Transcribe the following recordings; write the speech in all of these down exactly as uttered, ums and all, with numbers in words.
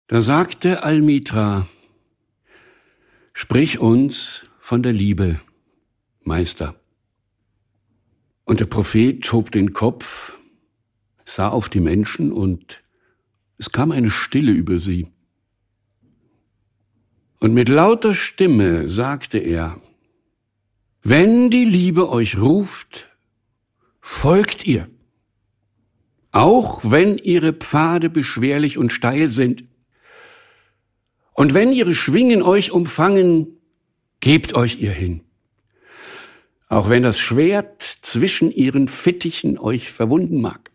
Da sagte Almitra: Sprich uns von der Liebe, Meister. Und der Prophet hob den Kopf, sah auf die Menschen, und es kam eine Stille über sie. Und mit lauter Stimme sagte er: Wenn die Liebe euch ruft, folgt ihr, auch wenn ihre Pfade beschwerlich und steil sind. Und wenn ihre Schwingen euch umfangen, gebt euch ihr hin. Auch wenn das Schwert zwischen ihren Fittichen euch verwunden mag.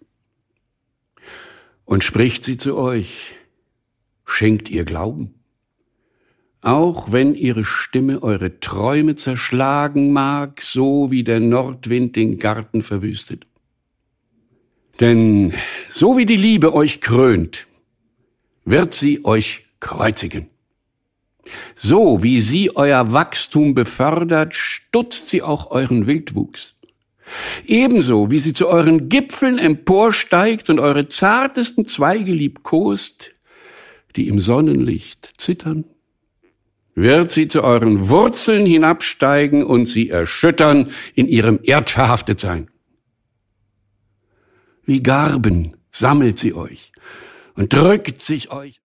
Und spricht sie zu euch, schenkt ihr Glauben. Auch wenn ihre Stimme eure Träume zerschlagen mag, so wie der Nordwind den Garten verwüstet. Denn so wie die Liebe euch krönt, wird sie euch kreuzigen. So wie sie euer Wachstum befördert, stutzt sie auch euren Wildwuchs. Ebenso wie sie zu euren Gipfeln emporsteigt und eure zartesten Zweige liebkost, die im Sonnenlicht zittern, wird sie zu euren Wurzeln hinabsteigen und sie erschüttern in ihrem Erdverhaftetsein. Wie Garben sammelt sie euch und drückt sich euch